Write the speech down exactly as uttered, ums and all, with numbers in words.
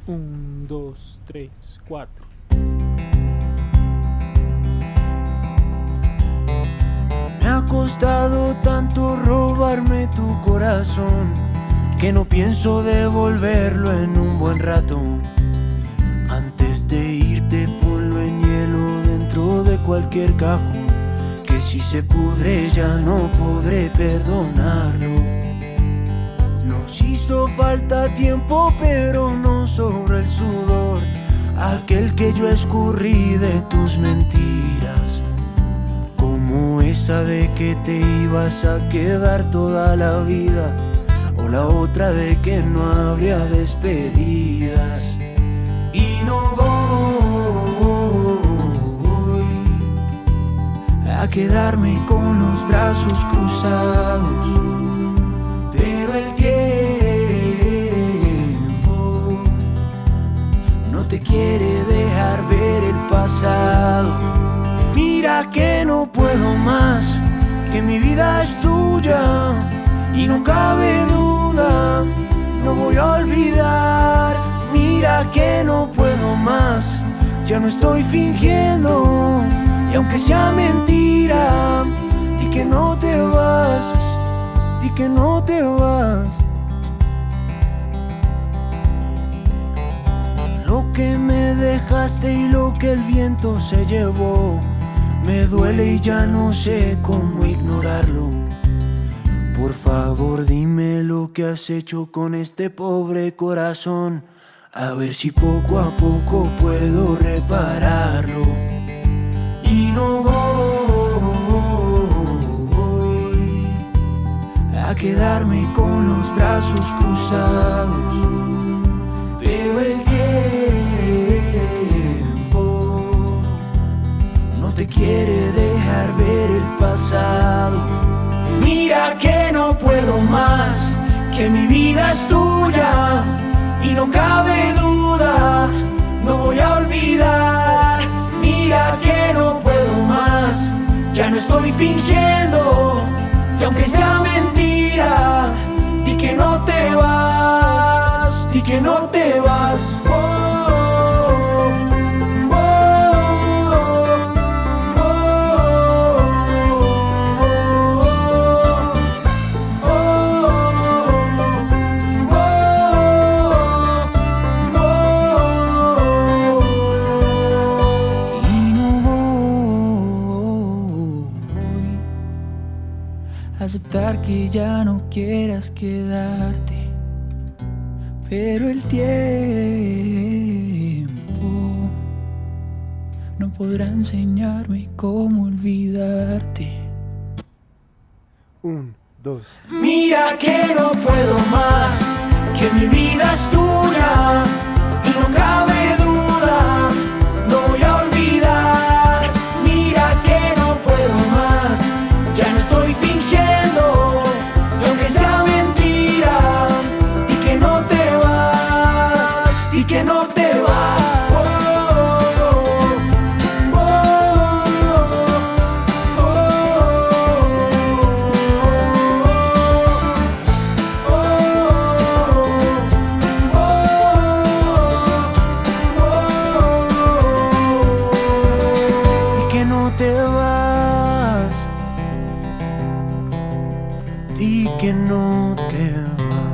Un, dos, tres, cuatro. Me ha costado tanto robarme tu corazón que no pienso devolverlo en un buen rato. Antes de irte ponlo en hielo dentro de cualquier cajón, que si se pudre ya no podré perdonarlo. Nos hizo falta tiempo pero no sobra el sudor, aquel que yo escurrí de tus mentiras, como esa de que te ibas a quedar toda la vida, o la otra de que no habría despedidas. Y no voy a quedarme con los brazos cruzados, pero el tiempo no te quiere dejar ver el pasado. Mira que no puedo más, que mi vida es tuya y no cabe duda, no voy a olvidar. Mira que no puedo más, ya no estoy fingiendo, y aunque sea mentira, di que no te vas, di que no te vas. Lo que me dejaste y lo que el viento se llevó, me duele y ya no sé cómo ignorarlo. Por favor dime lo que has hecho con este pobre corazón, a ver si poco a poco puedo repararlo. Y no voy a quedarme con los brazos cruzados, pero el tiempo no te quiere dejar ver el pasado. Mira que no puedo más, que mi vida es tuya y no cabe duda, no voy a olvidar. Mira que no puedo más, ya no estoy fingiendo, y aunque sea mentira, di que no te vas, di que no te vas. Oh, oh, oh, oh. Y no voy a aceptar que ya no quieras quedarte, pero el tiempo no podrá enseñarme cómo olvidarte. Un, dos. Mira que no puedo más, que mi vida es tuya y no cabe duda, no voy a olvidar. Mira que no puedo más, ya no estoy fingiendo, y aunque sea mentira, di que no te vas, di que no te vas. Oh, oh, oh, oh, di que no te vas, di que no te vas.